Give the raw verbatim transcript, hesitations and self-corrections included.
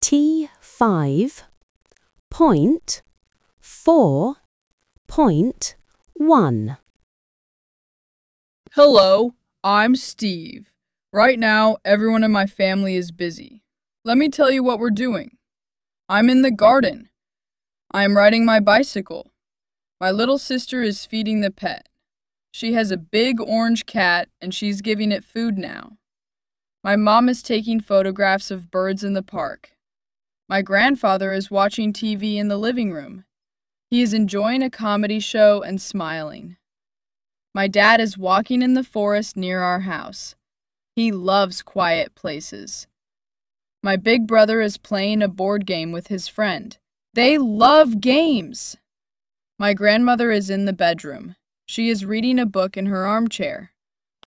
T five point four point one. Hello, I'm Steve. Right now, everyone in my family is busy. Let me tell you what we're doing. I'm in the garden. I am riding my bicycle. My little sister is feeding the pet. She has a big orange cat and she's giving it food now. My mom is taking photographs of birds in the park. My grandfather is watching T V in the living room. He is enjoying a comedy show and smiling. My dad is walking in the forest near our house. He loves quiet places. My big brother is playing a board game with his friend. They love games. My grandmother is in the bedroom. She is reading a book in her armchair.